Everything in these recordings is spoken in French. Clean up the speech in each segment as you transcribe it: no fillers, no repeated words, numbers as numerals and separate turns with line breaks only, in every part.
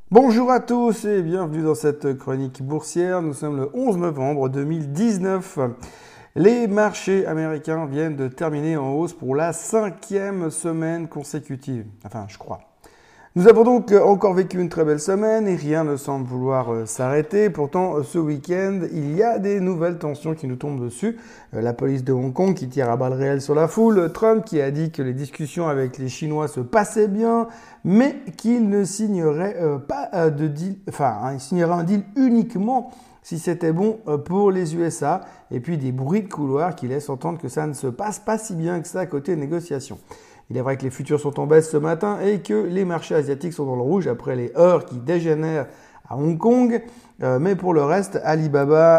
Bonjour à tous et bienvenue dans cette chronique boursière. Nous sommes le 11 novembre 2019. Les marchés américains viennent de terminer en hausse pour la 5e semaine consécutive. Enfin, je crois. Nous avons donc encore vécu une très belle semaine et rien ne semble vouloir s'arrêter. Pourtant, ce week-end, il y a des nouvelles tensions qui nous tombent dessus. La police de Hong Kong qui tire à balles réelles sur la foule. Trump qui a dit que les discussions avec les Chinois se passaient bien, mais qu'il ne signerait pas de deal. Il signerait un deal uniquement si c'était bon pour les USA. Et puis des bruits de couloir qui laissent entendre que ça ne se passe pas si bien que ça côté négociation. Il est vrai que les futurs sont en baisse ce matin et que les marchés asiatiques sont dans le rouge après les heures qui dégénèrent à Hong Kong. Mais pour le reste, Alibaba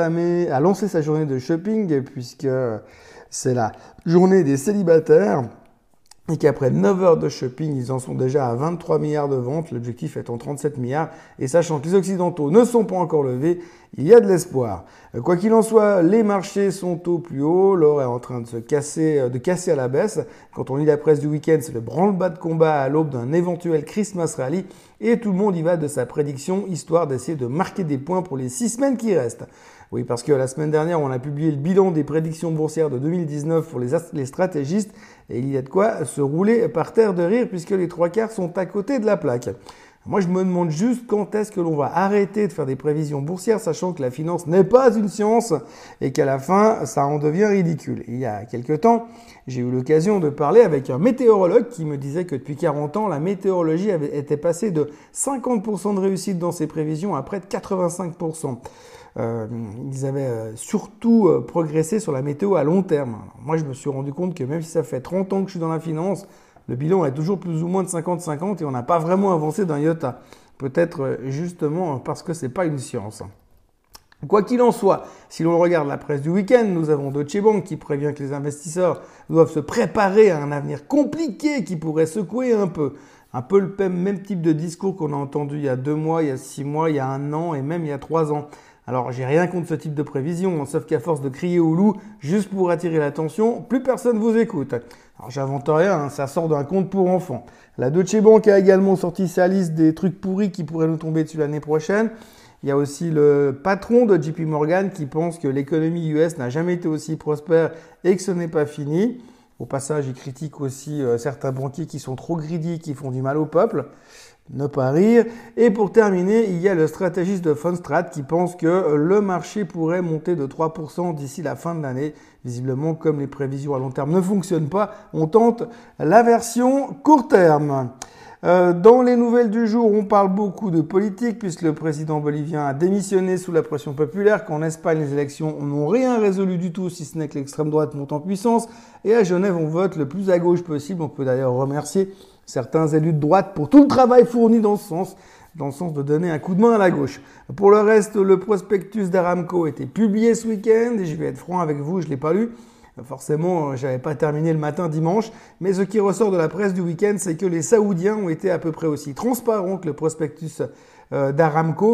a lancé sa journée de shopping puisque c'est la journée des célibataires et qu'après 9 heures de shopping, ils en sont déjà à 23 milliards de ventes, l'objectif étant 37 milliards. Et sachant que les Occidentaux ne sont pas encore levés, il y a de l'espoir. Quoi qu'il en soit, les marchés sont au plus haut, l'or est en train de casser à la baisse. Quand on lit la presse du week-end, c'est le branle-bas de combat à l'aube d'un éventuel Christmas rally et tout le monde y va de sa prédiction, histoire d'essayer de marquer des points pour les 6 semaines qui restent. Oui, parce que la semaine dernière, on a publié le bilan des prédictions boursières de 2019 pour les stratégistes et il y a de quoi se rouler par terre de rire puisque les trois quarts sont à côté de la plaque. Moi, je me demande juste quand est-ce que l'on va arrêter de faire des prévisions boursières, sachant que la finance n'est pas une science et qu'à la fin, ça en devient ridicule. Et il y a quelques temps, j'ai eu l'occasion de parler avec un météorologue qui me disait que depuis 40 ans, la météorologie était passée de 50% de réussite dans ses prévisions à près de 85%. Ils avaient surtout progressé sur la météo à long terme. Alors, moi, je me suis rendu compte que même si ça fait 30 ans que je suis dans la finance, le bilan est toujours plus ou moins de 50-50 et on n'a pas vraiment avancé d'un iota. Peut-être justement parce que c'est pas une science. Quoi qu'il en soit, si l'on regarde la presse du week-end, nous avons Deutsche Bank qui prévient que les investisseurs doivent se préparer à un avenir compliqué qui pourrait secouer un peu. Un peu le même type de discours qu'on a entendu il y a 2 mois, il y a 6 mois, il y a 1 an et même il y a 3 ans. Alors, j'ai rien contre ce type de prévision, sauf qu'à force de crier au loup juste pour attirer l'attention, plus personne vous écoute. Alors, j'invente rien, ça sort d'un conte pour enfants. La Deutsche Bank a également sorti sa liste des trucs pourris qui pourraient nous tomber dessus l'année prochaine. Il y a aussi le patron de JP Morgan qui pense que l'économie US n'a jamais été aussi prospère et que ce n'est pas fini. Au passage, il critique aussi certains banquiers qui sont trop greedy, qui font du mal au peuple. Ne pas rire. Et pour terminer, il y a le stratégiste de Fundstrat qui pense que le marché pourrait monter de 3% d'ici la fin de l'année. Visiblement, comme les prévisions à long terme ne fonctionnent pas, on tente la version court terme. Dans les nouvelles du jour, on parle beaucoup de politique puisque le président bolivien a démissionné sous la pression populaire, qu'en Espagne, les élections n'ont rien résolu du tout, si ce n'est que l'extrême droite monte en puissance. Et à Genève, on vote le plus à gauche possible. On peut d'ailleurs remercier certains élus de droite pour tout le travail fourni dans ce sens de donner un coup de main à la gauche. Pour le reste, le prospectus d'Aramco a été publié ce week-end et je vais être franc avec vous, je ne l'ai pas lu. Forcément, j'avais pas terminé le matin dimanche, mais ce qui ressort de la presse du week-end, c'est que les Saoudiens ont été à peu près aussi transparents que le prospectus d'Aramco,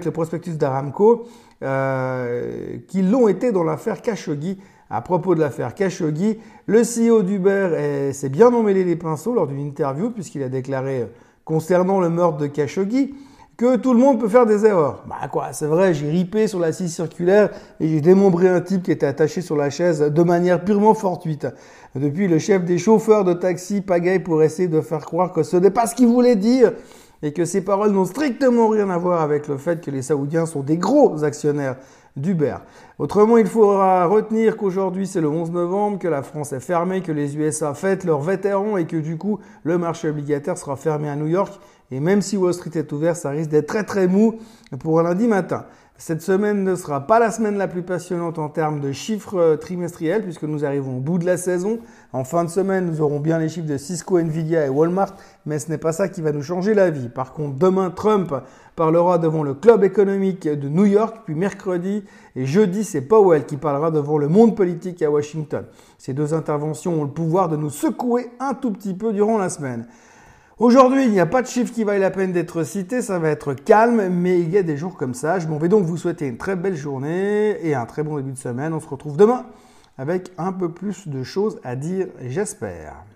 qu'ils l'ont été dans l'affaire Khashoggi. À propos de l'affaire Khashoggi, le CEO d'Uber s'est bien emmêlé les pinceaux lors d'une interview puisqu'il a déclaré concernant le meurtre de Khashoggi que tout le monde peut faire des erreurs. C'est vrai, j'ai ripé sur la scie circulaire et j'ai démembré un type qui était attaché sur la chaise de manière purement fortuite. Depuis, le chef des chauffeurs de taxi pagaille pour essayer de faire croire que ce n'est pas ce qu'il voulait dire et que ces paroles n'ont strictement rien à voir avec le fait que les Saoudiens sont des gros actionnaires d'Uber. Autrement, il faudra retenir qu'aujourd'hui c'est le 11 novembre, que la France est fermée, que les USA fêtent leurs vétérans et que du coup le marché obligataire sera fermé à New York. Et même si Wall Street est ouvert, ça risque d'être très très mou pour un lundi matin. Cette semaine ne sera pas la semaine la plus passionnante en termes de chiffres trimestriels puisque nous arrivons au bout de la saison. En fin de semaine, nous aurons bien les chiffres de Cisco, Nvidia et Walmart, mais ce n'est pas ça qui va nous changer la vie. Par contre, demain, Trump parlera devant le club économique de New York, puis mercredi et jeudi, c'est Powell qui parlera devant le monde politique à Washington. Ces 2 interventions ont le pouvoir de nous secouer un tout petit peu durant la semaine. Aujourd'hui, il n'y a pas de chiffre qui vaille la peine d'être cité, ça va être calme, mais il y a des jours comme ça. Je m'en vais donc vous souhaiter une très belle journée et un très bon début de semaine. On se retrouve demain avec un peu plus de choses à dire, j'espère.